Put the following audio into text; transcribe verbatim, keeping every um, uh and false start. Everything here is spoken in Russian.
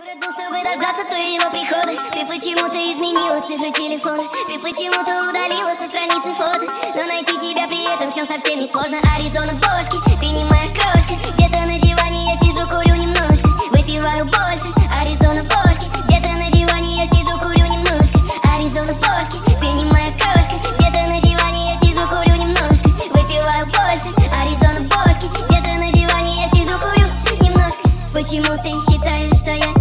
Жду, чтобы дождаться твоего прихода. Ты почему-то изменила цифры телефона. Ты почему-то удалила со страницы фото. Но найти тебя при этом все совсем не сложно. Аризона бошки, ты не моя крошка. Где-то на диване я сижу, курю немножко. Выпиваю больше, Аризона бошки. Где-то на диване я сижу, курю немножко. Аризона бошки, ты не моя крошка. Где-то на диване я сижу, курю немножко. Выпиваю больше, Аризона бошки. Где-то на диване я сижу, курю немножко. Почему ты считаешь, что я